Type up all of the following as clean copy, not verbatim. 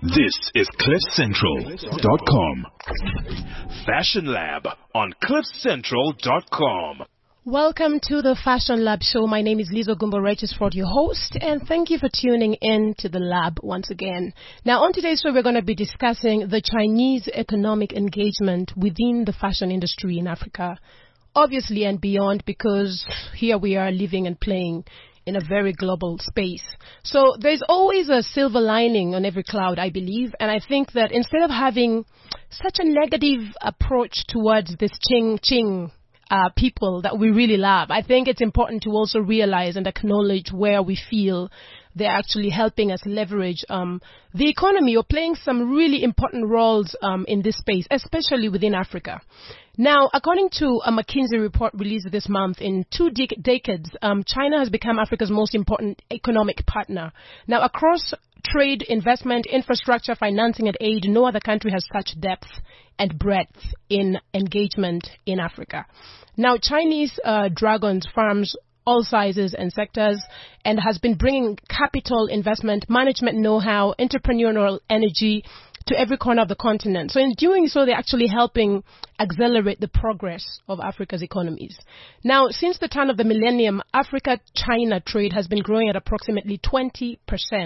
This is CliffCentral.com. Fashion Lab on CliffCentral.com. Welcome to the Fashion Lab show. My name is Lizo Gumbo Regis-Ford, your host, and thank you for tuning in to the lab once again. Now, on today's show, we're going to be discussing the Chinese economic engagement within the fashion industry in Africa, obviously and beyond, because here we are living and playing in a very global space. So there's always a silver lining on every cloud, I believe, and I think that instead of having such a negative approach towards this Ching people that we really love, I think it's important to also realize and acknowledge where we feel they're actually helping us leverage the economy or playing some really important roles in this space, especially within Africa. Now, according to a McKinsey report released this month, in two decades, China has become Africa's most important economic partner. Now, across trade, investment, infrastructure, financing, and aid, no other country has such depth and breadth in engagement in Africa. Now, Chinese dragons farms all sizes and sectors and has been bringing capital, investment, management know-how, entrepreneurial energy to every corner of the continent. So in doing so, they're actually helping accelerate the progress of Africa's economies. Now, since the turn of the millennium, Africa-China trade has been growing at approximately 20%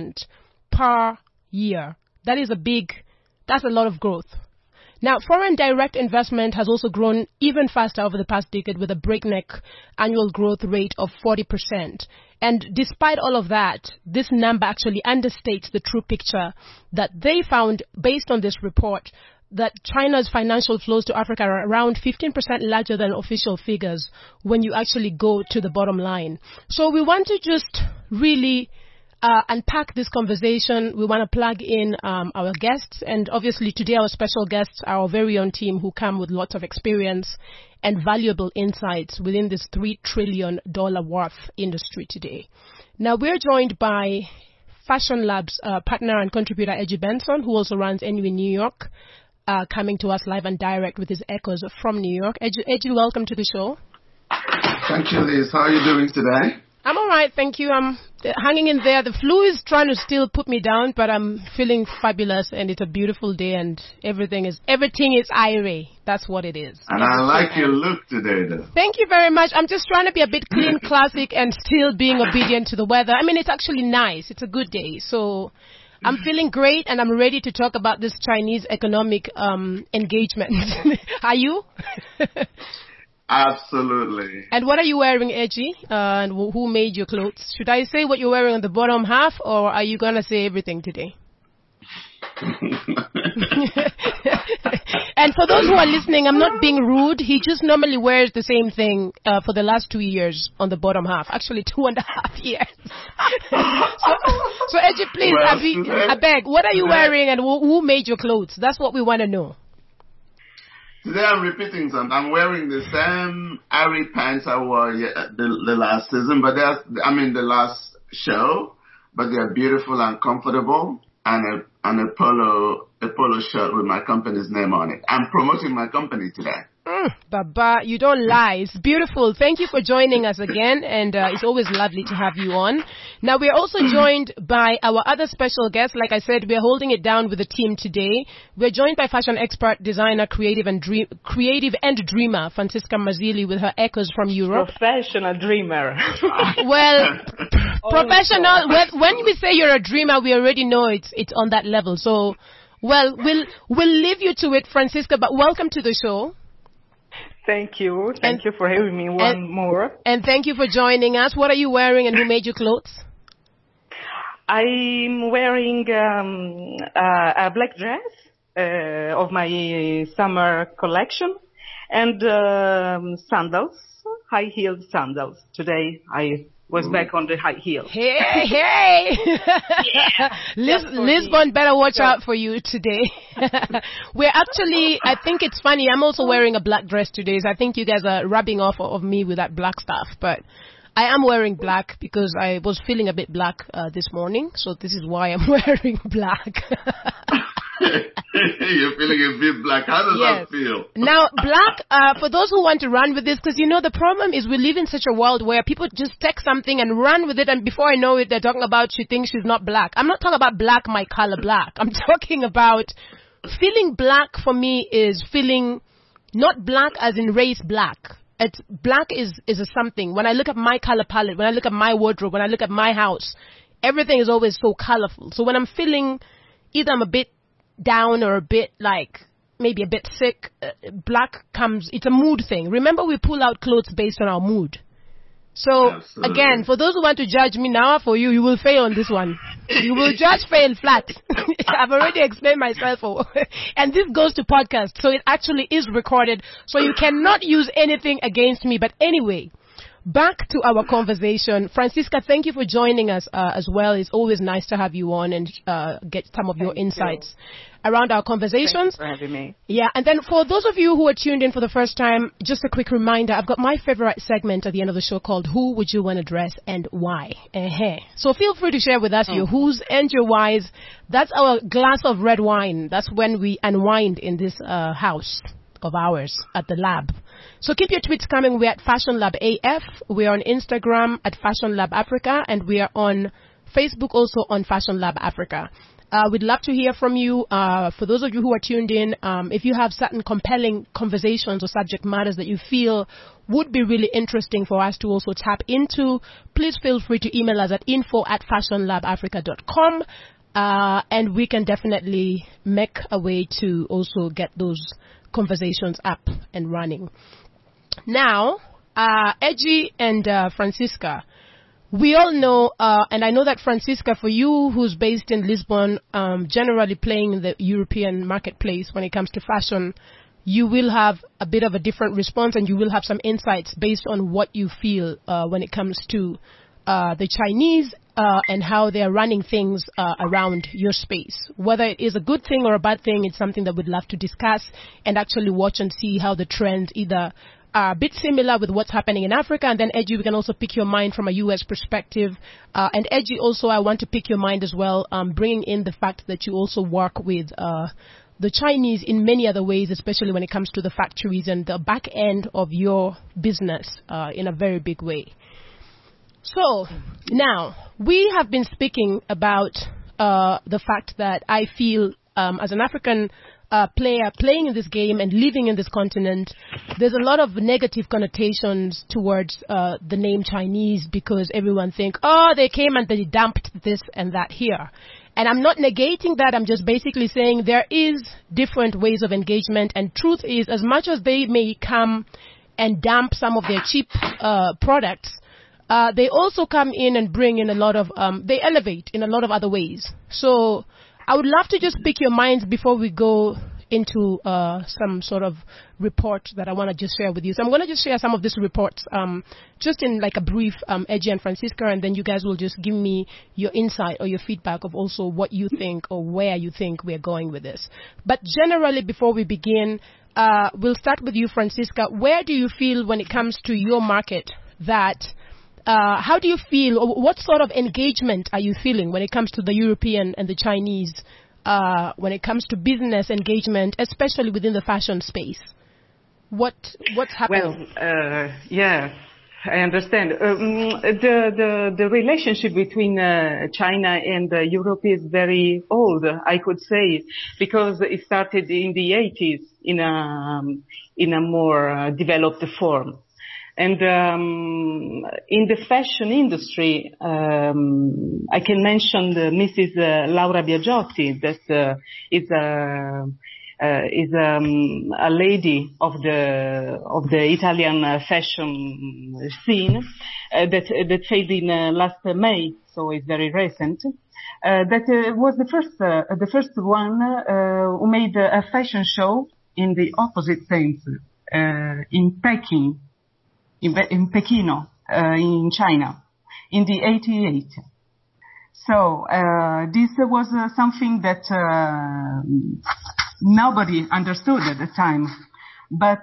per year. That's a lot of growth. Now, foreign direct investment has also grown even faster over the past decade with a breakneck annual growth rate of 40%. And despite all of that, this number actually understates the true picture that they found based on this report, that China's financial flows to Africa are around 15% larger than official figures when you actually go to the bottom line. So we want to just really unpack this conversation. We want to plug in our guests, and obviously today our special guests are our very own team who come with lots of experience and valuable insights within this $3 trillion worth industry today. Now we're joined by Fashion Lab's partner and contributor Edgy Benson, who also runs NU in New York, coming to us live and direct with his echoes from New York. Edgy, welcome to the show. Thank you, Liz. How are you doing today? I'm all right, thank you. I'm hanging in there. The flu is trying to still put me down, but I'm feeling fabulous, and it's a beautiful day, and everything is irie. That's what it is. And I like your look today, though. Thank you very much. I'm just trying to be a bit clean, classic, and still being obedient to the weather. I mean, it's actually nice. It's a good day. So I'm feeling great, and I'm ready to talk about this Chinese economic engagement. Are you? Absolutely. And what are you wearing, Edgy? And who made your clothes? Should I say what you're wearing on the bottom half, or are you going to say everything today? And for those who are listening, I'm not being rude. He just normally wears the same thing for the last 2 years on the bottom half. Actually, 2.5 years. so Edgy, please, I beg, what are you wearing and who made your clothes? That's what we want to know. Today I'm repeating something. I'm wearing the same Ari pants I wore the last season, but the last show, but they're beautiful and comfortable, and a polo shirt with my company's name on it. I'm promoting my company today. Baba, you don't lie. It's beautiful. Thank you for joining us again, and it's always lovely to have you on. Now, we're also joined by our other special guest. Like I said, we're holding it down with the team today. We're joined by fashion expert, designer, creative and dreamer, Francisca Mazzilli, with her echoes from Europe. Professional dreamer. Well, professional. When we say you're a dreamer, we already know it's on that level. So, well, we'll leave you to it, Francisca, but welcome to the show. Thank you. Thank you for having me more. And thank you for joining us. What are you wearing and who made your clothes? I'm wearing a black dress of my summer collection and sandals, high-heeled sandals. Today I was back on the high heel. Hey! Yeah, Lisbon better watch out for you today. We're actually, I think it's funny, I'm also wearing a black dress today, so I think you guys are rubbing off of me with that black stuff, but I am wearing black because I was feeling a bit black this morning, so this is why I'm wearing black. You're feeling a bit black. How does that feel? Now, black, for those who want to run with this, because the problem is we live in such a world where people just take something and run with it, and before I know it, they're talking about she thinks she's not black. I'm not talking about black, my color black. I'm talking about feeling black for me is feeling not black as in race black. It's black is a something. When I look at my color palette, when I look at my wardrobe, when I look at my house, everything is always so colorful. So when I'm feeling either I'm a bit down or a bit like maybe a bit sick, black comes, it's a mood thing. Remember, we pull out clothes based on our mood. So Absolutely. Again, for those who want to judge me now, for you will fail on this one. You will just fail flat. I've already explained myself. And this goes to podcast, so it actually is recorded. So you cannot use anything against me. But anyway, back to our conversation. Francisca, thank you for joining us as well. It's always nice to have you on and get some of your insights around our conversations. Thanks for having me. Yeah, and then for those of you who are tuned in for the first time, just a quick reminder, I've got my favorite segment at the end of the show called Who Would You Want to Address and Why? So feel free to share with us your who's and your whys. That's our glass of red wine. That's when we unwind in this house of ours at the lab. So keep your tweets coming. We're at Fashion Lab AF. We're on Instagram at Fashion Lab Africa, and we are on Facebook also on Fashion Lab Africa. We'd love to hear from you. For those of you who are tuned in, if you have certain compelling conversations or subject matters that you feel would be really interesting for us to also tap into, please feel free to email us at info@fashionlabafrica.com, and we can definitely make a way to also get those conversations up and running. Now, Edgy and Francisca, we all know, and I know that Francisca, for you who's based in Lisbon, generally playing in the European marketplace when it comes to fashion, you will have a bit of a different response and you will have some insights based on what you feel when it comes to the Chinese and how they are running things around your space. Whether it is a good thing or a bad thing, it's something that we'd love to discuss and actually watch and see how the trends either are a bit similar with what's happening in Africa. And then, Edgy, we can also pick your mind from a U.S. perspective. And Edgy, also, I want to pick your mind as well, bringing in the fact that you also work with the Chinese in many other ways, especially when it comes to the factories and the back end of your business in a very big way. So now we have been speaking about the fact that I feel as an African player playing in this game and living in this continent, there's a lot of negative connotations towards the name Chinese because everyone think, oh, they came and they dumped this and that here. And I'm not negating that. I'm just basically saying there is different ways of engagement. And truth is, as much as they may come and dump some of their cheap products, they also come in and bring in a lot of, they elevate in a lot of other ways. So I would love to just pick your minds before we go into some sort of report that I want to just share with you. So I'm going to just share some of these reports just in like a brief, Edgy and Francisca, and then you guys will just give me your insight or your feedback of also what you think or where you think we're going with this. But generally, before we begin, we'll start with you, Francisca. Where do you feel when it comes to your market that how do you feel, or what sort of engagement are you feeling when it comes to the European and the Chinese, when it comes to business engagement, especially within the fashion space? What's happening? Well, yeah, I understand. The relationship between China and Europe is very old, I could say, because it started in the 80s in a more developed form. And in the fashion industry, I can mention Mrs. Laura Biagiotti, that is a lady of the Italian fashion scene that failed in last May, so it's very recent. That was the first one who made a fashion show in the opposite sense in Peking. In Pekino, in China, in the 88. So, this was something that nobody understood at the time. But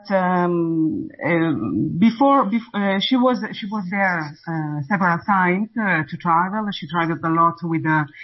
before she was there several times to travel. She traveled a lot with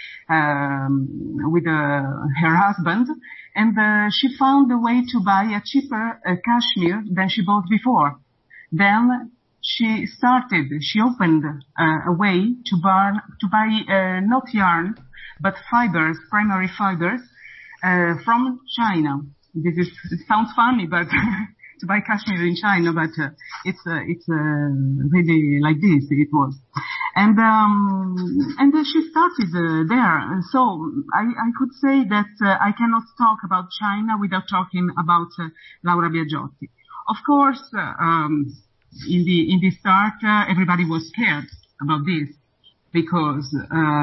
her husband, and she found a way to buy a cheaper cashmere than she bought before. Then she opened a way to buy not yarn but fibers, primary fibers from China. It sounds funny, but to buy cashmere in China, but it's really like this. It was, and she started there. So I could say that I cannot talk about China without talking about Laura Biagiotti. Of course, in the start, everybody was scared about this because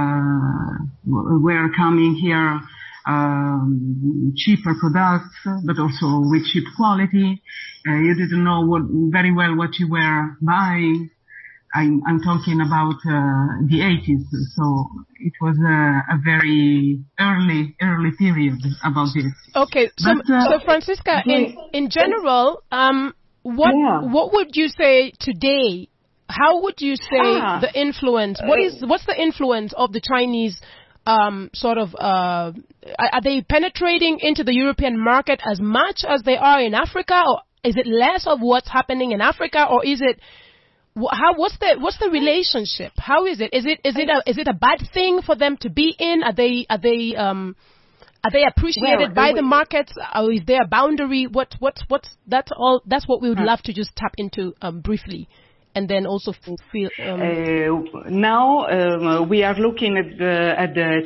we're coming here. Cheaper products, but also with cheap quality. You didn't know very well what you were buying. I'm talking about the 80s, so it was a very early period about this. Okay, so Francisca, in general, what would you say today? How would you say the influence? What's the influence of the Chinese? Are they penetrating into the European market as much as they are in Africa, or is it less of what's happening in Africa, or is it what's the relationship? How is it? Is it a bad thing for them to be in? Are they appreciated by the markets, or is there a boundary? That's all. That's what we would love to just tap into briefly. And then also feel. Now we are looking at the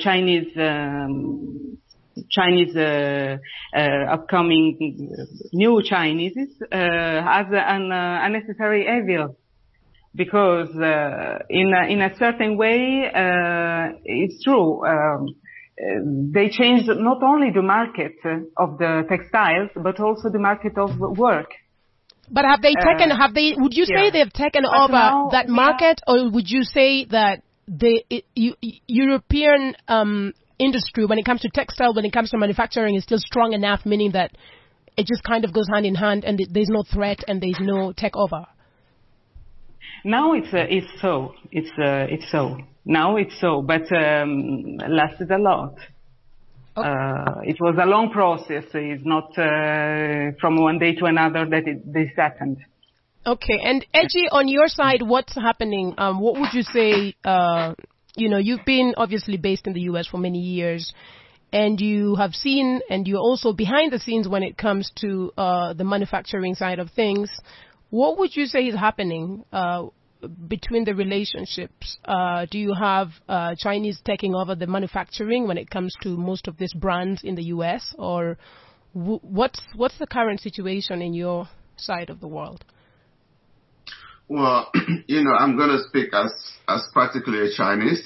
Chinese upcoming new Chinese as an unnecessary evil, because in a certain way it's true. They changed not only the market of the textiles but also the market of work. But would you say they've taken over that market, or would you say that the European industry, when it comes to textile, when it comes to manufacturing, is still strong enough, meaning that it just kind of goes hand in hand and there's no threat and there's no takeover? Now it's so. Now it's so, but lasted a lot. Okay. It was a long process. It's not from one day to another that this happened. Okay, and Edgy, on your side, what's happening? What would you say? You've been obviously based in the U.S. for many years, and you have seen, and you're also behind the scenes when it comes to the manufacturing side of things. What would you say is happening between the relationships? Do you have Chinese taking over the manufacturing when it comes to most of these brands in the U.S., or what's the current situation in your side of the world? Well, I'm going to speak as practically a Chinese,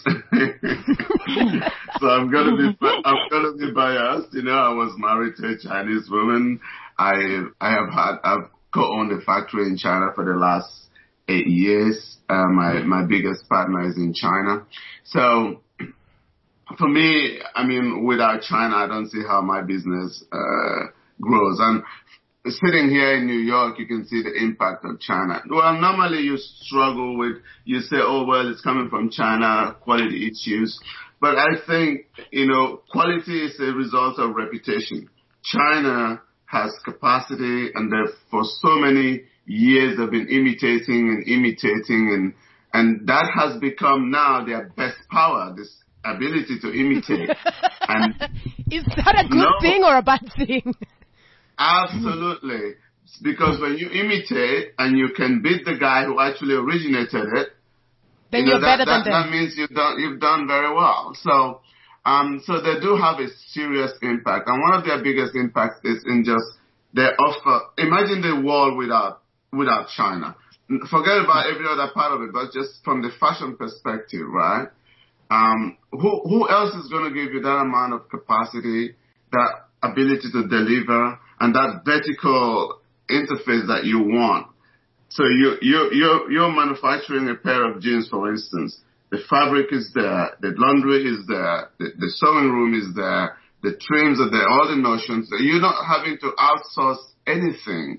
so I'm going to be biased. I was married to a Chinese woman. I've co-owned a factory in China for the last 8 years. My biggest partner is in China. So for me, without China, I don't see how my business grows. And sitting here in New York, you can see the impact of China. Well, normally you say, oh, well, it's coming from China, quality issues. But I think, quality is a result of reputation. China has capacity, and for so many years they've been imitating, and that has become now their best power, this ability to imitate. And is that a good thing or a bad thing? Absolutely. Because when you imitate and you can beat the guy who actually originated it, then you're better than them. That means you've done very well. So they do have a serious impact. And one of their biggest impacts is in just their offer. Imagine the world without China. Forget about every other part of it, but just from the fashion perspective, right? Who else is going to give you that amount of capacity, that ability to deliver, and that vertical interface that you want? So you're manufacturing a pair of jeans, for instance. The fabric is there, the laundry is there, the sewing room is there, the trims are there, all the notions. You're not having to outsource anything.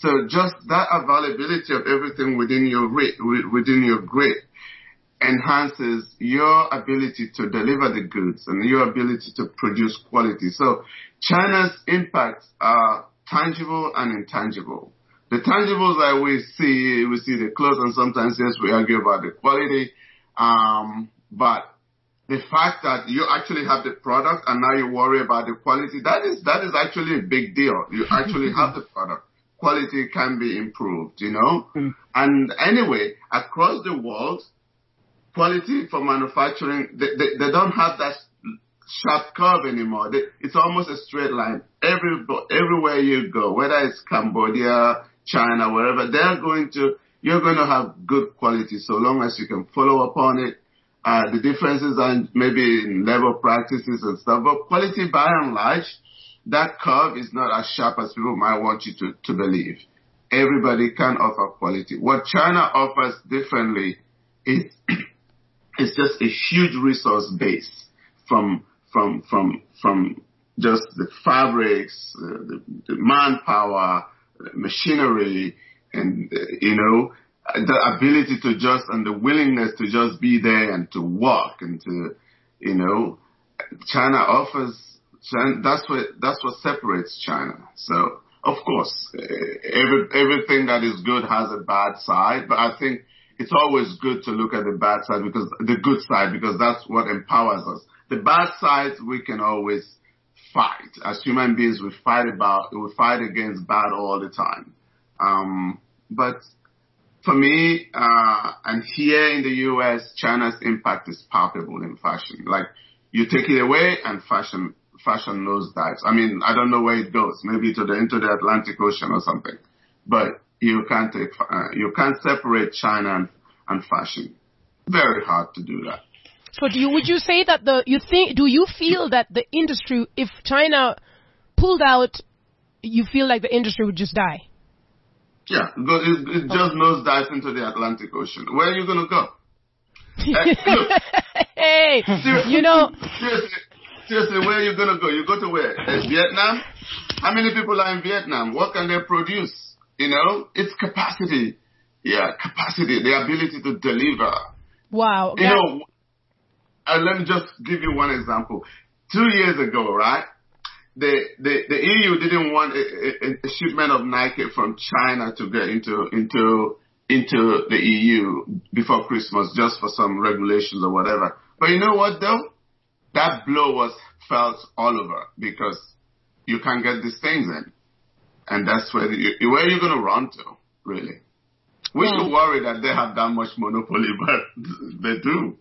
So just that availability of everything within your grid enhances your ability to deliver the goods and your ability to produce quality. So China's impacts are tangible and intangible. The tangibles that we see the clothes, and sometimes, yes, we argue about the quality, but the fact that you actually have the product and now you worry about the quality, that is actually a big deal. You actually have the product. Quality can be improved, you know? Mm. And anyway, across the world, quality for manufacturing, they don't have that sharp curve anymore. It's almost a straight line. Everywhere you go, whether it's Cambodia, China, wherever, you're going to have good quality so long as you can follow up on it. The differences are maybe in labor practices and stuff, but quality by and large, that curve is not as sharp as people might want you to believe. Everybody can offer quality. What China offers differently is it's just a huge resource base from just the fabrics, the manpower, machinery, and the ability to just, and the willingness to just be there and to work and to, China offers. That's what separates China. So of course, everything that is good has a bad side, but I think it's always good to look at the bad side, because the good side, because that's what empowers us. The bad sides we can always fight. As human beings, we fight against bad all the time. But for me, and here in the U.S., China's impact is palpable in fashion. Like, you take it away and fashion nosedives. I mean, I don't know where it goes. Maybe into the Atlantic Ocean or something. But you can't separate China and fashion. Very hard to do that. So would you say that do you feel that the industry, if China pulled out, you feel like the industry would just die? Yeah, it just nosedives into the Atlantic Ocean. Where are you going to go? Hey, Seriously, where are you going to go? You go to where? Vietnam? How many people are in Vietnam? What can they produce? It's capacity. Yeah, capacity, the ability to deliver. Wow. Let me just give you one example. 2 years ago, right? The EU didn't want a shipment of Nike from China to get into the EU before Christmas, just for some regulations or whatever. But you know what though? That blow was felt all over, because you can't get these things in. And that's where are you going to run to, really? We should worry that they have that much monopoly, but they do.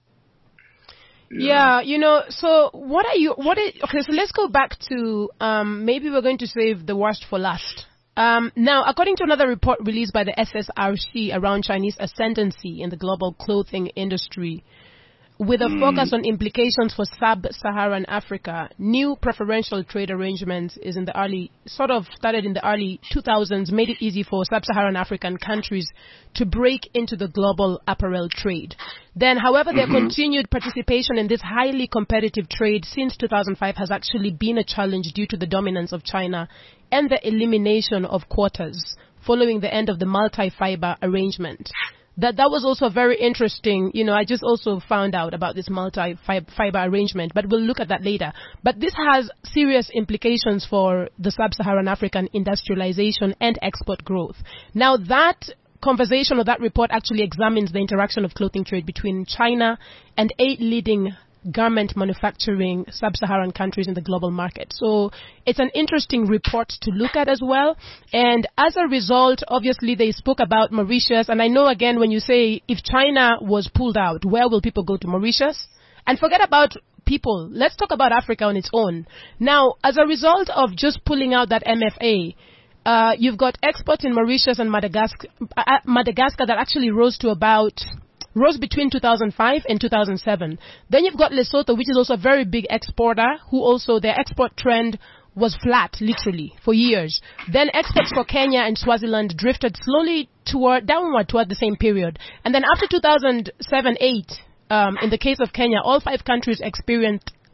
Yeah, so okay, so let's go back to, maybe we're going to save the worst for last. Now, according to another report released by the SSRC around Chinese ascendancy in the global clothing industry, with a focus on implications for sub-Saharan Africa, new preferential trade arrangements started in the early 2000s, made it easy for sub-Saharan African countries to break into the global apparel trade. Then, however, their continued participation in this highly competitive trade since 2005 has actually been a challenge due to the dominance of China and the elimination of quotas following the end of the multi-fiber arrangement. That was also very interesting. I just also found out about this multi-fiber arrangement, but we'll look at that later. But this has serious implications for the sub-Saharan African industrialization and export growth. Now, that conversation or that report actually examines the interaction of clothing trade between China and 8 leading garment manufacturing sub-Saharan countries in the global market. So it's an interesting report to look at as well. And as a result, obviously, they spoke about Mauritius. And I know, again, when you say if China was pulled out, where will people go to? Mauritius? And forget about people. Let's talk about Africa on its own. Now, as a result of just pulling out that MFA, you've got exports in Mauritius and Madagascar that actually rose between 2005 and 2007. Then you've got Lesotho, which is also a very big exporter, who also their export trend was flat, literally, for years. Then exports for Kenya and Swaziland drifted slowly downward toward the same period. And then after 2007-8, in the case of Kenya, all 5 countries experienced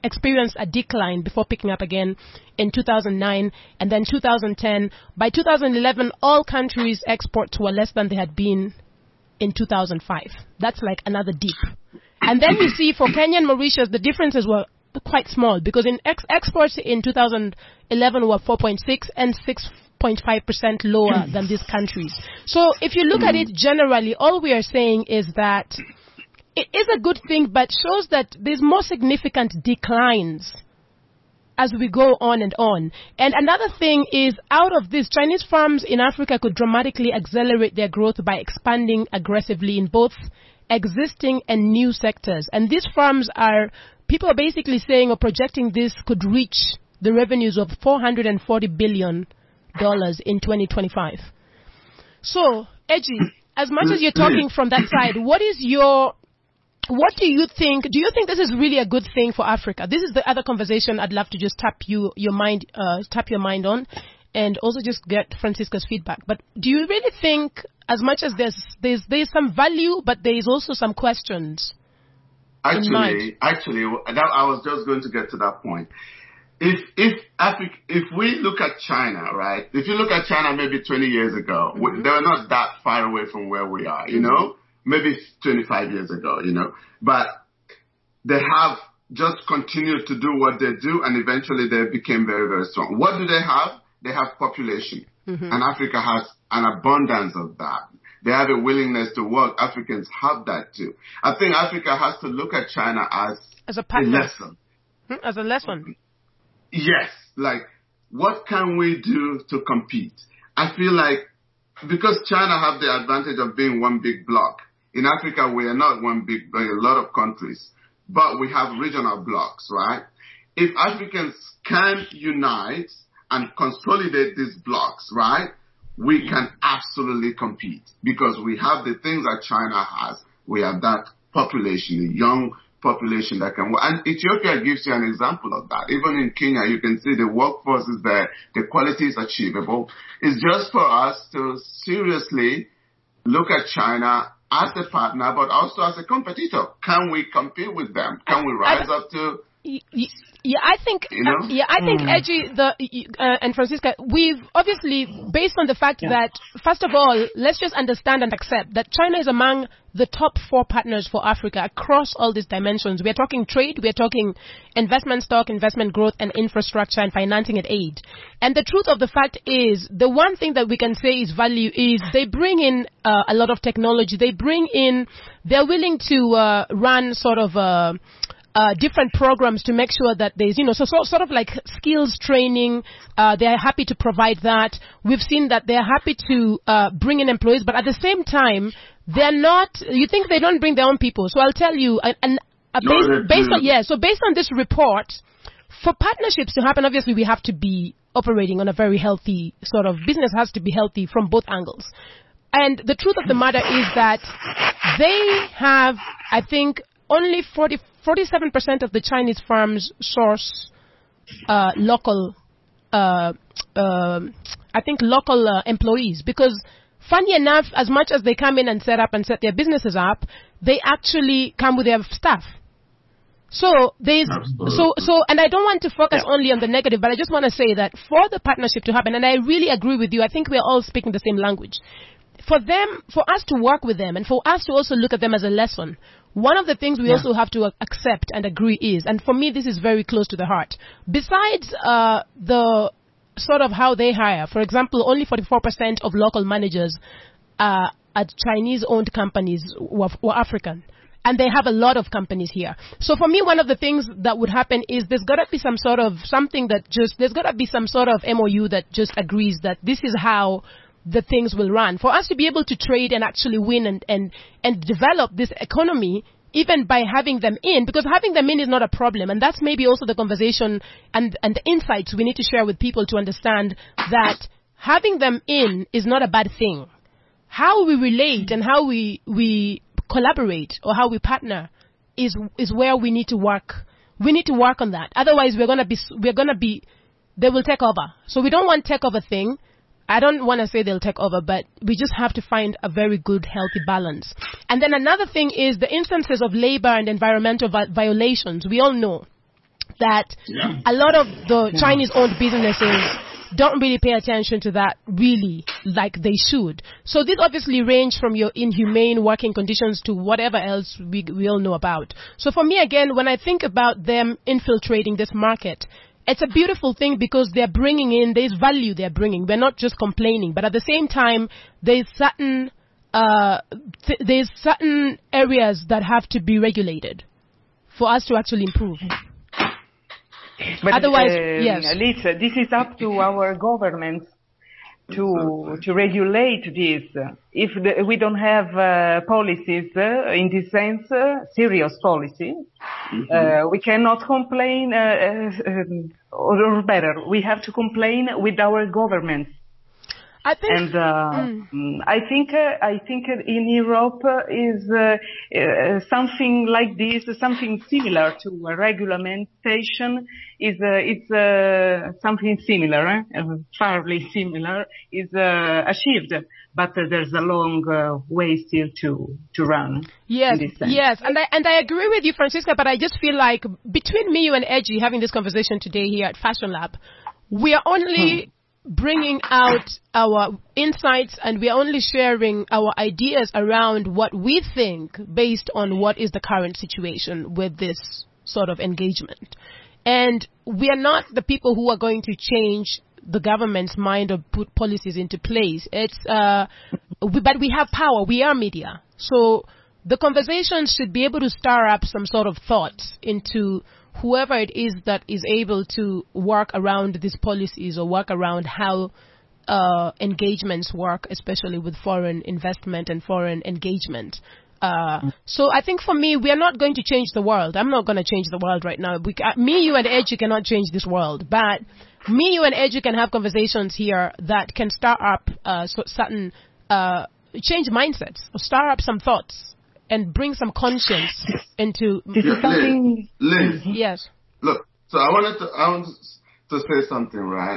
experienced a decline before picking up again in 2009 and then 2010. By 2011, all countries' exports were less than they had been in 2005. That's like another dip. And then you see for Kenya and Mauritius, the differences were quite small because in exports in 2011 were 4.6 and 6.5% lower than these countries. So if you look at it generally, all we are saying is that it is a good thing, but shows that there's more significant declines as we go on and on. And another thing is, out of this, Chinese firms in Africa could dramatically accelerate their growth by expanding aggressively in both existing and new sectors. And these firms people are basically saying or projecting this could reach the revenues of $440 billion in 2025. So, Edgy, as much as you're talking from that side, what do you think? Do you think this is really a good thing for Africa? This is the other conversation I'd love to just tap your mind on, and also just get Francisca's feedback. But do you really think, as much as there's some value, but there is also some questions? Actually, I was just going to get to that point. If we look at China, right? If you look at China maybe 20 years ago, they were not that far away from where we are, you know? Maybe 25 years ago, you know? But they have just continued to do what they do, and eventually they became very, very strong. What do they have? They have population. And Africa has an abundance of that. They have a willingness to work. Africans have that too. I think Africa has to look at China as a lesson. As a lesson. Yes. Like, what can we do to compete? I feel like because China have the advantage of being one big bloc. In Africa, we are not one big bloc, a lot of countries, but we have regional blocks, right? If Africans can unite and consolidate these blocks, right, we can absolutely compete because we have the things that China has. We have that population, a young population that can work. And Ethiopia gives you an example of that. Even in Kenya, you can see the workforce is there, the quality is achievable. It's just for us to seriously look at China as a partner, but also as a competitor. Can we compete with them? Can we rise up to... Yeah, I think, Edgy, and Francisca, we've obviously, based on the fact that, first of all, let's just understand and accept that China is among the top 4 partners for Africa across all these dimensions. We're talking trade, we're talking investment stock, investment growth, and infrastructure and financing and aid. And the truth of the fact is, the one thing that we can say is value is they bring in a lot of technology. They're willing to run sort of different programs to make sure that there's, sort of like skills training. They're happy to provide that. We've seen that they're happy to bring in employees, but at the same time, they're not, you think they don't bring their own people. So I'll tell you, based on this report, for partnerships to happen, obviously we have to be operating on a very healthy sort of, business has to be healthy from both angles. And the truth of the matter is that they have, I think, only 47% of the Chinese firms source local employees, because funny enough, as much as they come in and set their businesses up, they actually come with their staff. So and I don't want to focus only on the negative, but I just want to say that for the partnership to happen, and I really agree with you, I think we're all speaking the same language. For us to work with them, and for us to also look at them as a lesson, one of the things we also have to accept and agree is, and for me this is very close to the heart, besides the sort of how they hire, for example, only 44% of local managers at Chinese-owned companies were African. And they have a lot of companies here. So for me, one of the things that would happen is there's got to be some sort of MOU that just agrees that this is how the things will run. For us to be able to trade and actually win and develop this economy, even by having them in, because having them in is not a problem. And that's maybe also the conversation and the insights we need to share with people to understand that having them in is not a bad thing. How we relate and how we collaborate or how we partner is where we need to work. We need to work on that. Otherwise, they will take over. So we don't want takeover thing. I don't want to say they'll take over, but we just have to find a very good, healthy balance. And then another thing is the instances of labor and environmental violations. We all know that a lot of the Chinese-owned businesses don't really pay attention to that really like they should. So this obviously range from your inhumane working conditions to whatever else we all know about. So for me, again, when I think about them infiltrating this market, it's a beautiful thing because there's value they're bringing. We're not just complaining, but at the same time, there's certain areas that have to be regulated for us to actually improve. But otherwise, yes. Lisa, this is up to our governments to regulate this. If we don't have policies in this sense, serious policy, we cannot complain, or better, we have to complain with our governments. I think, and I think in Europe is something like this, something similar to a regulation it's something similar, fairly similar, is achieved, but there's a long way still to run. Yes, yes, and I agree with you, Francisca, but I just feel like between me, you, and Edgy having this conversation today here at Fashion Lab, we are only bringing out our insights, and we are only sharing our ideas around what we think based on what is the current situation with this sort of engagement. And we are not the people who are going to change the government's mind or put policies into place. But we have power. We are media. So the conversation should be able to stir up some sort of thoughts into whoever it is that is able to work around these policies or work around how engagements work, especially with foreign investment and foreign engagement. So I think for me, we are not going to change the world. I'm not going to change the world right now. Me, you, and Edgy cannot change this world. But me, you, and Edgy can have conversations here that can start up certain change mindsets or start up some thoughts and bring some conscience into something. Liz, yes. Look, so I want to say something, right?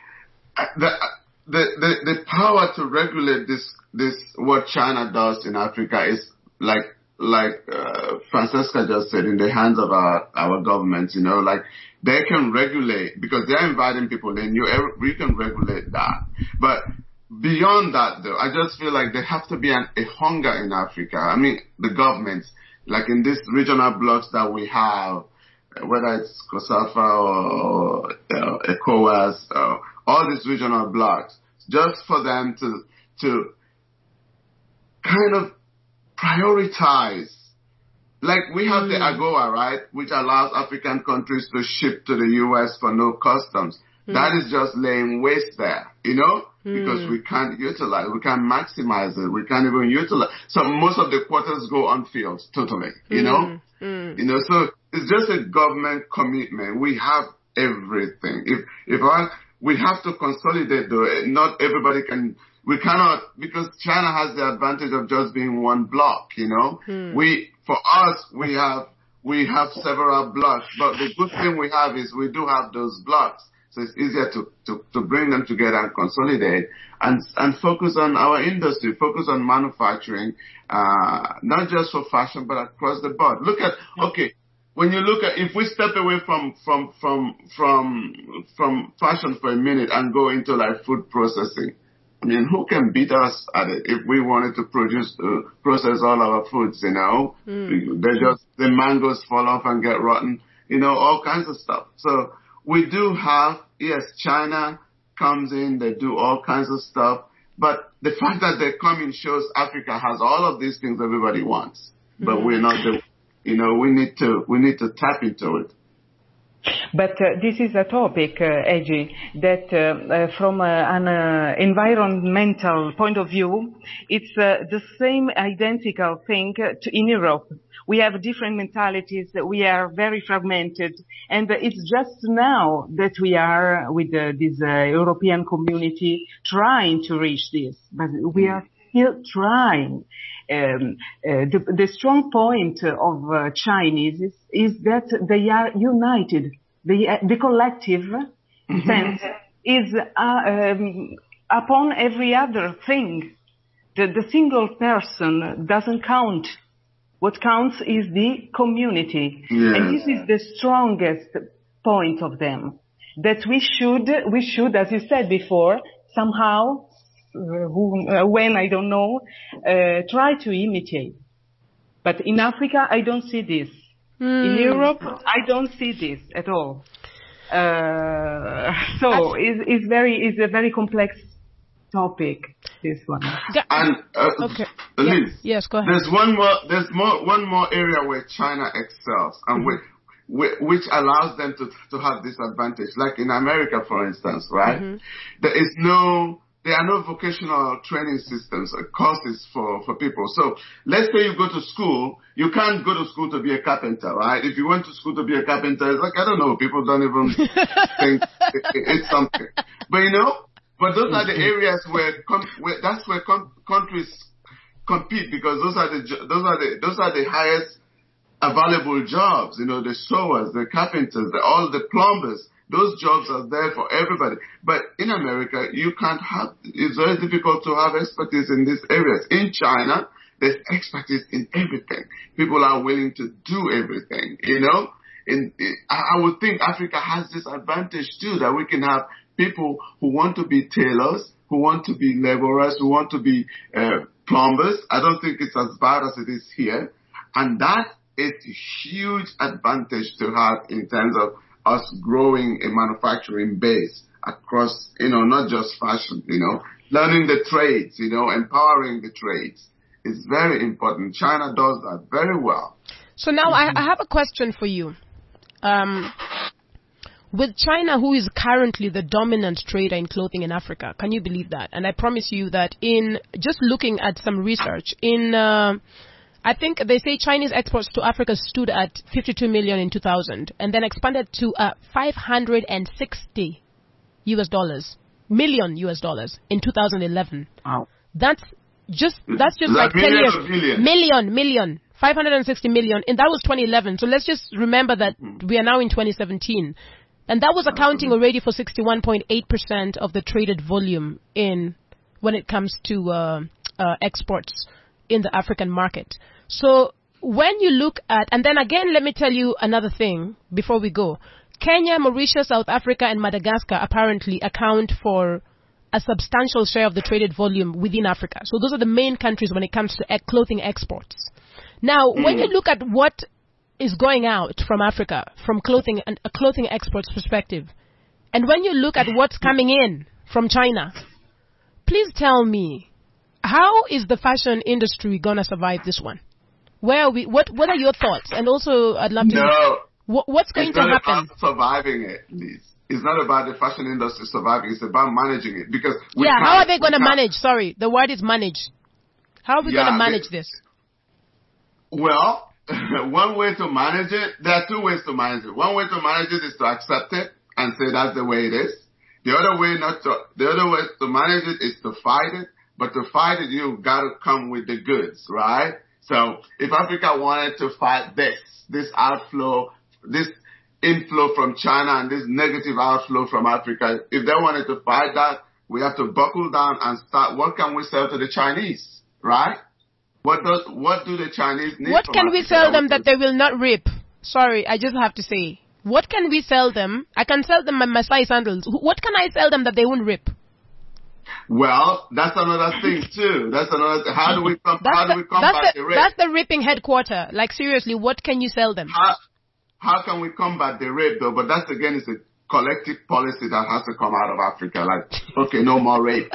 The power to regulate this what China does in Africa is like Francesca just said, in the hands of our governments. You know, like they can regulate because they're inviting people in. We can regulate that, but beyond that, though, I just feel like there have to be a hunger in Africa. I mean, the governments, like in these regional blocks that we have, whether it's COSAFA or ECOWAS, all these regional blocks, just for them to kind of prioritize. Like we have the AGOA, right, which allows African countries to ship to the U.S. for no customs. That is just laying waste there, you know, because we can't utilize, we can't maximize it, we can't even utilize. So most of the quotas go unfilled totally, you know. You know, so it's just a government commitment. We have everything. We have to consolidate though. Not everybody can. We cannot, because China has the advantage of just being one block, you know. For us, we have several blocks, but the good thing we have is we do have those blocks. So it's easier to bring them together and consolidate and focus on our industry, focus on manufacturing, not just for fashion, but across the board. Look at, okay, when you look at, if we step away from fashion for a minute and go into like food processing, I mean, who can beat us at it if we wanted to process all our foods, you know? The mangoes fall off and get rotten, you know, all kinds of stuff. So we do have, yes, China comes in, they do all kinds of stuff, but the fact that they come in shows Africa has all of these things everybody wants, but we're not you know, we need to tap into it. But this is a topic, Edgy, that from an environmental point of view, it's the same identical thing in Europe. We have different mentalities, we are very fragmented, and it's just now that we are with this European community trying to reach this, but we are still trying. The strong point of Chinese is that they are united. The collective sense is upon every other thing. The single person doesn't count. What counts is the community. And this is the strongest point of them that we should, as you said before, somehow, when I don't know, try to imitate. But in Africa, I don't see this. In Europe, I don't see this at all. So it's a very complex topic, this one. And okay. Liz, yes, go ahead. There's one more area where China excels, and which allows them to have this advantage. Like in America, for instance, right? There are no vocational training systems or courses for people. So let's say you go to school, you can't go to school to be a carpenter, right? If you went to school to be a carpenter, it's like, I don't know, people don't even think it's something. But those are the areas where countries compete, because those are the highest available jobs. The sewers, the carpenters, all the plumbers. Those jobs are there for everybody. But in America, it's very difficult to have expertise in these areas. In China, there's expertise in everything. People are willing to do everything, I would think Africa has this advantage too, that we can have people who want to be tailors, who want to be laborers, who want to be plumbers. I don't think it's as bad as it is here. And that is a huge advantage to have in terms of us growing a manufacturing base across, not just fashion, learning the trades, empowering the trades is very important. China does that very well. So now I have a question for you. With China, who is currently the dominant trader in clothing in Africa, can you believe that? And I promise you that in just looking at some research, I think they say Chinese exports to Africa stood at 52 million in 2000 and then expanded to $560 million in 2011. Wow. That's just like 10 years. Million. 560 million. And that was 2011. So let's just remember that we are now in 2017. And that was accounting already for 61.8% of the traded volume when it comes to exports in the African market. So when you look at, and then again, let me tell you another thing before we go. Kenya, Mauritius, South Africa, and Madagascar apparently account for a substantial share of the traded volume within Africa. So those are the main countries when it comes to clothing exports. Now, when you look at what is going out from Africa, from clothing and a clothing exports perspective, and when you look at what's coming in from China, please tell me, how is the fashion industry gonna survive this one? Where are we? What are your thoughts? And also, I'd love to know what's going to happen. It's not about surviving it, Liz. It's not about the fashion industry surviving. It's about managing it, because how are they going to manage? Sorry, the word is manage. How are we going to manage this? Well, one way to manage it, there are two ways to manage it. One way to manage it is to accept it and say that's the way it is. The other way to manage it is to fight it. But to fight it, you've got to come with the goods, right? So if Africa wanted to fight this outflow, this inflow from China and this negative outflow from Africa, if they wanted to fight that, we have to buckle down and start, what can we sell to the Chinese, right? What do the Chinese need? What can we sell them that they will not rip? Sorry, I just have to say. What can we sell them? I can sell them my Masai sandals. What can I sell them that they won't rip? Well, that's another thing too. That's another thing. How do we combat the rape? That's the ripping headquarter. Like seriously, what can you sell them? How can we combat the rape though? But that's again, it's a collective policy that has to come out of Africa. Like, okay, no more rape.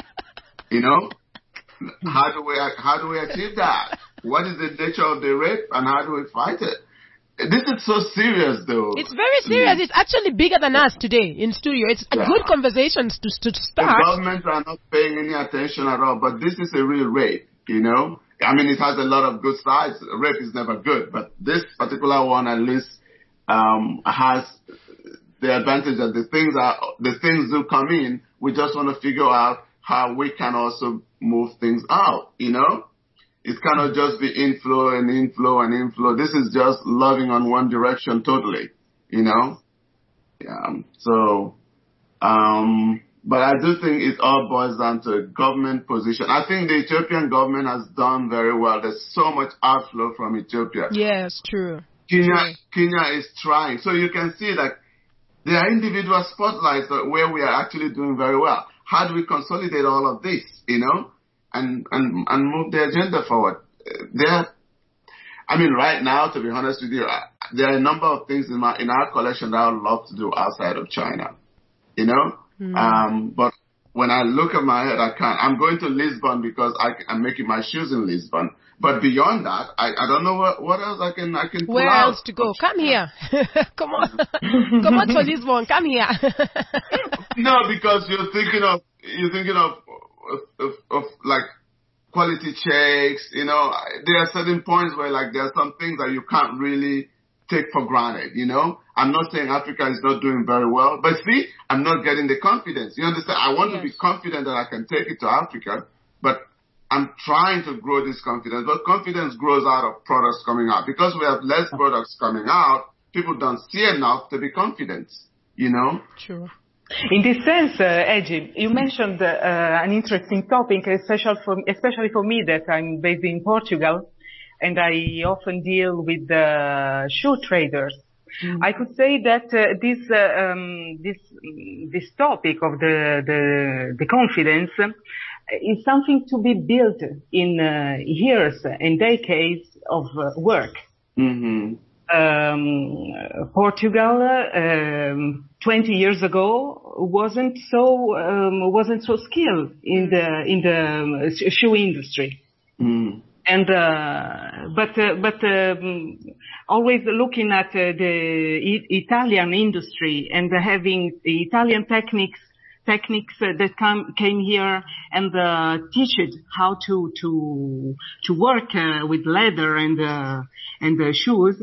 How do we achieve that? What is the nature of the rape and how do we fight it? This is so serious, though. It's very serious. It's actually bigger than us today in studio. It's a good conversation to start. The government are not paying any attention at all, but this is a real rape, I mean, it has a lot of good sides. Rape is never good, but this particular one at least has the advantage that the things do come in. We just want to figure out how we can also move things out, It cannot just be inflow and inflow and inflow. This is just loving on one direction totally, Yeah. So, but I do think it all boils down to a government position. I think the Ethiopian government has done very well. There's so much outflow from Ethiopia. Yes, true. Kenya is trying. So you can see that there are individual spotlights where we are actually doing very well. How do we consolidate all of this, and move the agenda forward? Right now, to be honest with you, there are a number of things in our collection that I would love to do outside of China, but when I look at my head, I can't. I'm going to Lisbon because I'm making my shoes in Lisbon. But beyond that, I don't know what else I can pull Where out. else to go? Come here. Come on. Come on to Lisbon. Come here. No, because you're thinking of like quality checks. There are certain points where like there are some things that you can't really take for granted. I'm not saying Africa is not doing very well, but see, I'm not getting the confidence. You understand? I want to be confident that I can take it to Africa, but I'm trying to grow this confidence. But confidence grows out of products coming out. Because we have less products coming out, people don't see enough to be confident. Sure. In this sense, Eji, you mentioned an interesting topic, especially for me that I'm based in Portugal, and I often deal with shoe traders. Mm-hmm. I could say that this topic of the confidence is something to be built in years and decades of work. Mm-hmm. Portugal 20 years ago wasn't so skilled in the shoe industry. Mm. And but always looking at the Italian industry and having the Italian techniques that came here and teach how to work with leather and shoes.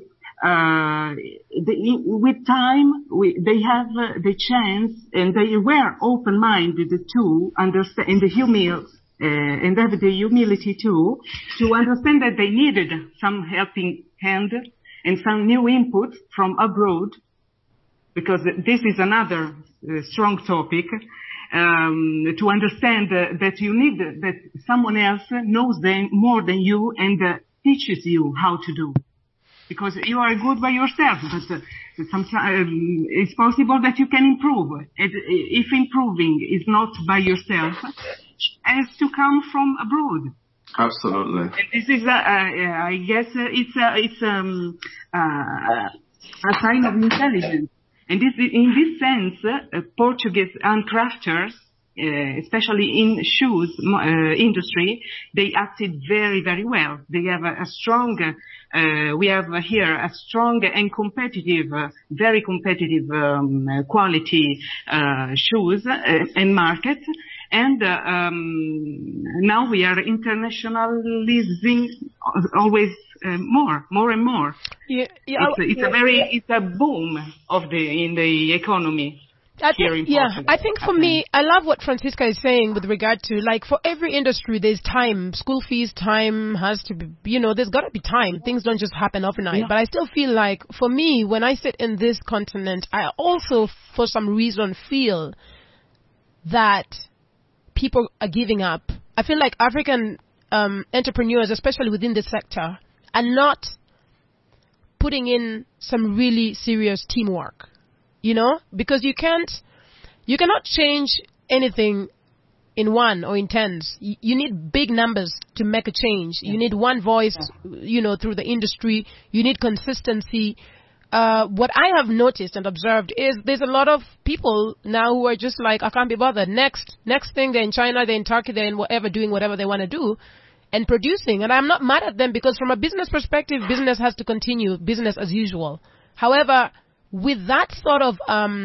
With time, they have the chance, and they were open-minded to understand, and and have the humility to understand that they needed some helping hand and some new input from abroad, because this is another strong topic, to understand that you need that someone else knows them more than you and teaches you how to do. Because you are good by yourself, but sometimes it's possible that you can improve. If improving is not by yourself, it has to come from abroad. Absolutely. And this is, I guess, it's a sign of intelligence. And in this sense, Portuguese handcrafters, especially in shoes industry, they acted very, very well. They have a strong, we have here a strong and competitive, very competitive quality shoes and market. And now we are internationalizing always more and more. It's a boom in the economy. I think for me, I love what Francisca is saying with regard to, like, for every industry, there's time. School fees, time has to be, there's got to be time. Things don't just happen overnight. Yeah. But I still feel like, for me, when I sit in this continent, I also, for some reason, feel that people are giving up. I feel like African entrepreneurs, especially within this sector, are not putting in some really serious teamwork. Because you cannot change anything in one or in tens. You need big numbers to make a change. You need one voice, through the industry. You need consistency. What I have noticed and observed is there's a lot of people now who are just like, I can't be bothered. Next thing, they're in China, they're in Turkey, they're in whatever, doing whatever they want to do and producing. And I'm not mad at them, because from a business perspective, business has to continue, business as usual. However, with that sort of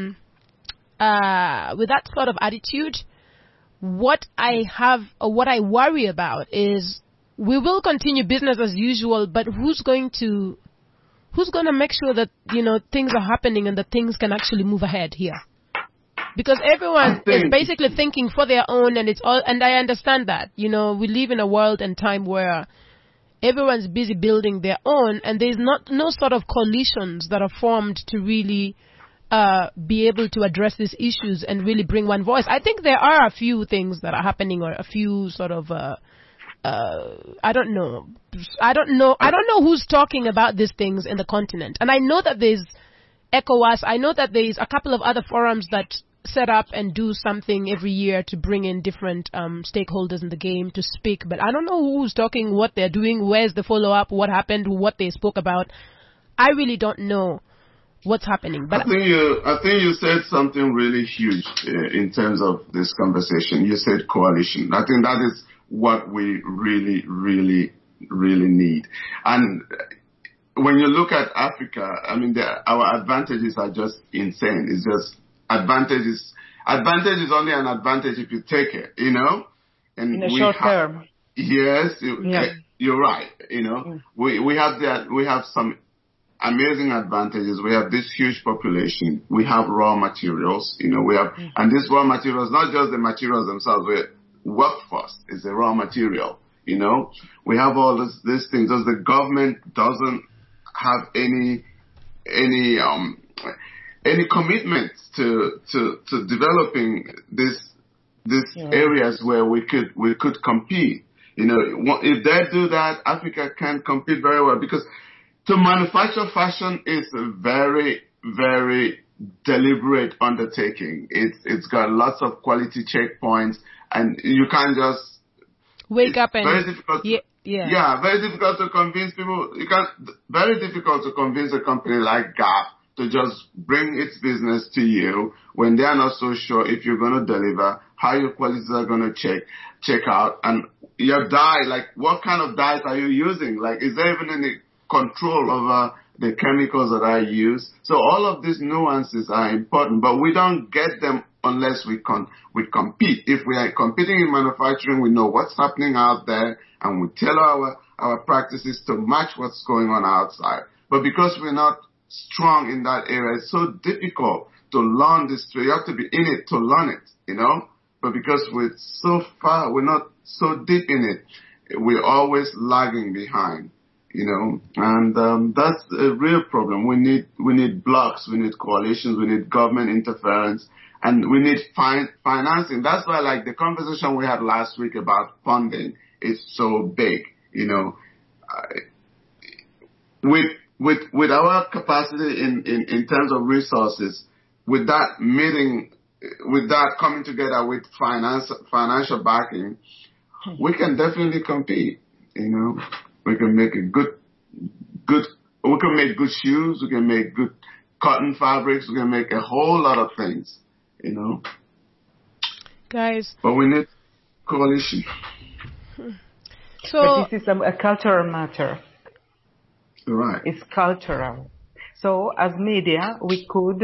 attitude, what I worry about is we will continue business as usual, but who's going to make sure that things are happening and that things can actually move ahead here? Because everyone is basically thinking for their own, and I understand that. We live in a world and time where everyone's busy building their own, and there's no sort of coalitions that are formed to really be able to address these issues and really bring one voice. I think there are a few things that are happening, or a few sort of I don't know who's talking about these things in the continent. And I know that there's ECOWAS. I know that there is a couple of other forums that set up and do something every year to bring in different stakeholders in the game to speak, but I don't know who's talking, what they're doing, where's the follow-up, what happened, what they spoke about. I really don't know what's happening. But I think you said something really huge in terms of this conversation. You said coalition. I think that is what we really, really, really need. And when you look at Africa, I mean, our advantages are just insane. It's just advantage is only an advantage if you take it, you know. And in the short term. Yes, you're right. You know, we have some amazing advantages. We have this huge population. We have raw materials. You know, and these raw materials, not just the materials themselves. Workforce is a raw material. You know, we have all these things. Because the government doesn't have any commitments to developing these areas where we could compete. You know, if they do that, Africa can compete very well, because to manufacture fashion is a very, very deliberate undertaking. It's got lots of quality checkpoints, and you can't just wake up and very difficult. Very difficult to convince people. Very difficult to convince a company like Gap to just bring its business to you when they are not so sure if you're going to deliver, how your qualities are going to check out, and your dye, like what kind of dyes are you using? Like, is there even any control over the chemicals that are used? So all of these nuances are important, but we don't get them unless we compete. If we are competing in manufacturing, we know what's happening out there, and we tailor our practices to match what's going on outside. But because we're not strong in that area, it's so difficult to learn this. You have to be in it to learn it, you know. But because we're so far, we're not so deep in it, we're always lagging behind, you know. And that's a real problem. We need blocks, we need coalitions, we need government interference, and we need financing. That's why, like, the conversation we had last week about funding is so big, you know. With our capacity in terms of resources, with that meeting, with that coming together with financial backing, we can definitely compete. You know, we can make we can make good shoes, we can make good cotton fabrics, we can make a whole lot of things. You know, guys. But we need coalition. So but this is a cultural matter. Right. It's cultural. So as media, we could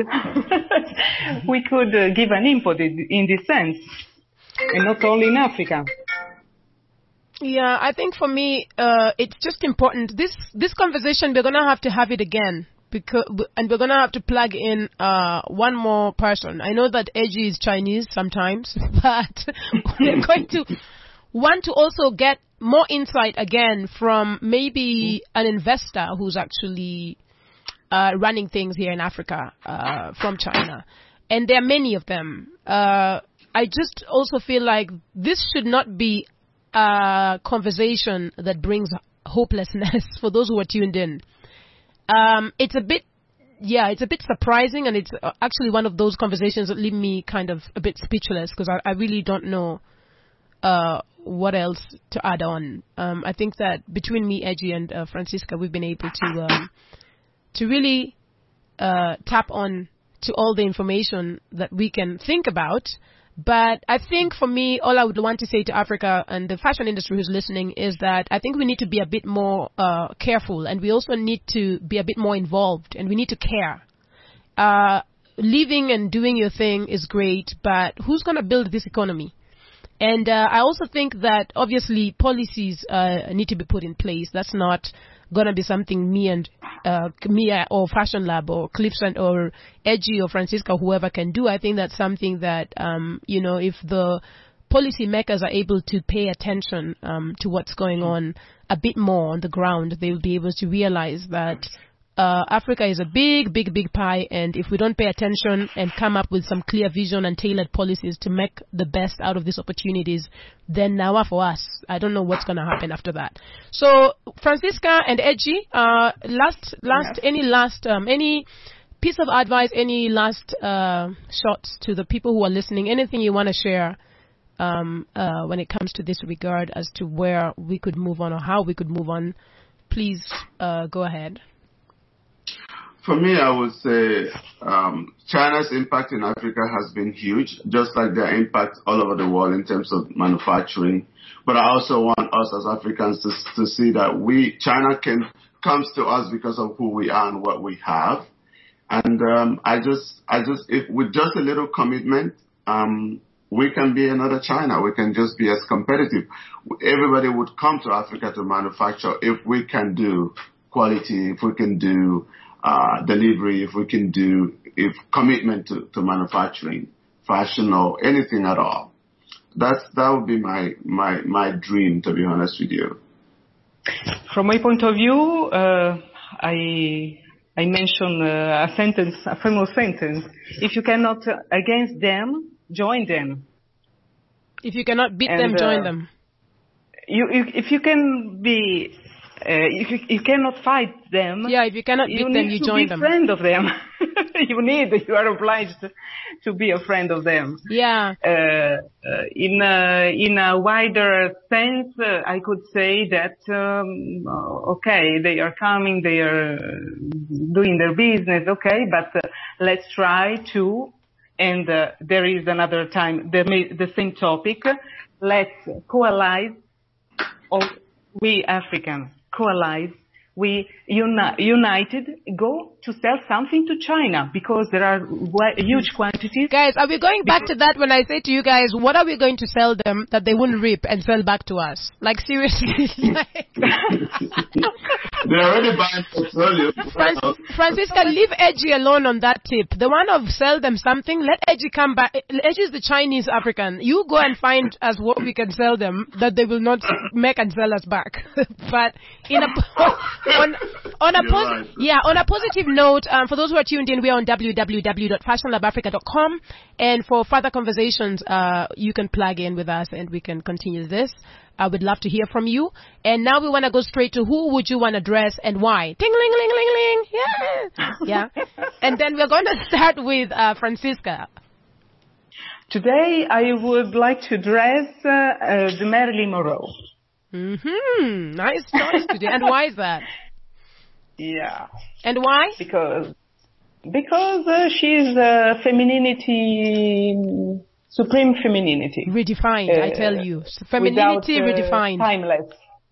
give an input in this sense, and not only in Africa. Yeah, I think for me, it's just important. This conversation, we're gonna have it again, and we're gonna have to plug in one more person. I know that Edgy is Chinese sometimes, but we're going to want to also get more insight again from maybe an investor who's actually running things here in Africa from China. And there are many of them. I just also feel like this should not be a conversation that brings hopelessness for those who are tuned in. It's a bit surprising, and it's actually one of those conversations that leave me kind of a bit speechless, because I really don't know what else to add on. I think that between me, Edgy, and Francisca, we've been able to really tap on to all the information that we can think about. But I think for me, all I would want to say to Africa and the fashion industry who's listening is that I think we need to be a bit more careful, and we also need to be a bit more involved, and we need to care. Living and doing your thing is great, but who's going to build this economy? And I also think that obviously policies need to be put in place. That's not going to be something me or Fashion Lab or Cliffcentral or Edgy or Francisca, whoever can do. I think that's something that, if the policy makers are able to pay attention to what's going on a bit more on the ground, they will be able to realize that Africa is a big, big, big pie, and if we don't pay attention and come up with some clear vision and tailored policies to make the best out of these opportunities, then now for us, I don't know what's going to happen after that. So, Francisca and Edgy, any piece of advice, any last shots to the people who are listening, anything you want to share when it comes to this regard as to where we could move on or how we could move on, please go ahead. For me, I would say China's impact in Africa has been huge, just like their impact all over the world in terms of manufacturing. But I also want us as Africans to see that China comes to us because of who we are and what we have. And if with just a little commitment, we can be another China. We can just be as competitive. Everybody would come to Africa to manufacture if we can do quality, if we can do delivery, if we can do commitment to manufacturing, fashion, or anything at all. That would be my dream, to be honest with you. From my point of view, I mentioned a famous sentence. If you cannot against them, join them. If you cannot beat them, join them. If you can be, if you cannot fight them, if you cannot beat them, you join them. You need to be a friend of them. You are obliged to be a friend of them. Yeah. In a wider sense, I could say that, okay, they are coming, they are doing their business, okay, but let's try to, and there is another time, the same topic, let's coalesce, we Africans, coalesce, we united go to sell something to China because there are huge quantities. Guys, are we going back to that when I say to you guys, what are we going to sell them that they wouldn't rip and sell back to us? Like seriously. They're already buying petroleum. Francisca, leave Edgy alone on that tip. The one of sell them something, let Edgy come back. Edgy is the Chinese African. You go and find us what we can sell them that they will not make and sell us back. But on a positive note, for those who are tuned in, we are on www.fashionlabafrica.com, and for further conversations, you can plug in with us and we can continue this. I would love to hear from you. And now we want to go straight to who would you want to address and why? Ting-ling-ling-ling-ling. Yeah. And then we're going to start with Francisca. Today, I would like to address the Marilyn Monroe. Nice choice today. And why is that? Yeah. And why? Because she's femininity, supreme femininity. Redefined, I tell you. Femininity redefined. Timeless.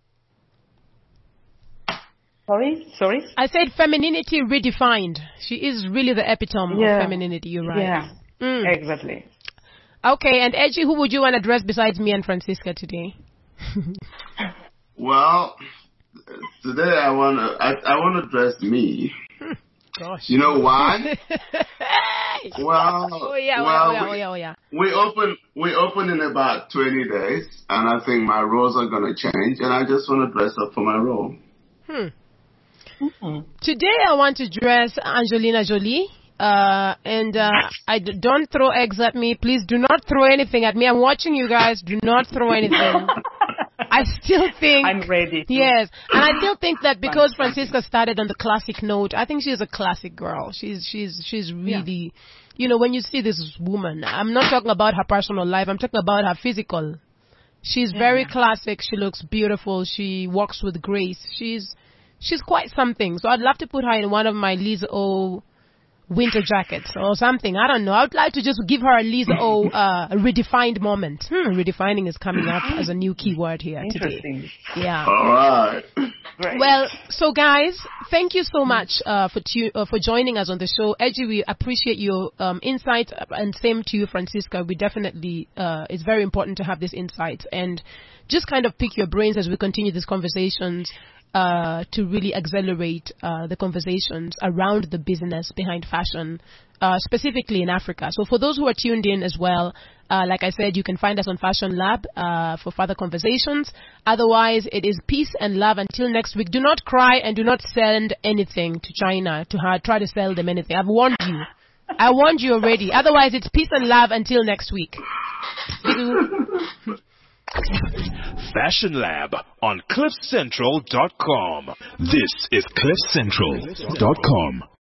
Sorry? I said femininity redefined. She is really the epitome of femininity, you're right. Yeah, exactly. Okay, and Edgy, who would you want to address besides me and Francisca today? Well, today I want to address me. Gosh. You know why? Well, we open in about 20 days, and I think my roles are going to change, and I just want to dress up for my role. Today I want to dress Angelina Jolie. I don't throw eggs at me. Please do not throw anything at me. I'm watching you guys. Do not throw anything. I still think I'm ready. Yes, and I still think that because Francisca started on the classic note, I think she's a classic girl. She's really, you know, when you see this woman, I'm not talking about her personal life. I'm talking about her physical. She's very classic. She looks beautiful. She walks with grace. She's quite something. So I'd love to put her in one of my Lisa O winter jackets or something. I don't know. I would like to just give her a Lisa O redefined moment. Redefining is coming up as a new keyword here today. Yeah. All right. Great. Well, so guys, thank you so much for joining us on the show. Edgy, we appreciate your insight, and same to you, Francisca. We definitely, it's very important to have this insight and just kind of pick your brains as we continue these conversations. To really accelerate the conversations around the business behind fashion, specifically in Africa. So for those who are tuned in as well, like I said, you can find us on Fashion Lab for further conversations. Otherwise, it is peace and love until next week. Do not cry and do not send anything to China to try to sell them anything. I've warned you. I warned you already. Otherwise, it's peace and love until next week. Fashion Lab on CliffCentral.com. This is CliffCentral.com.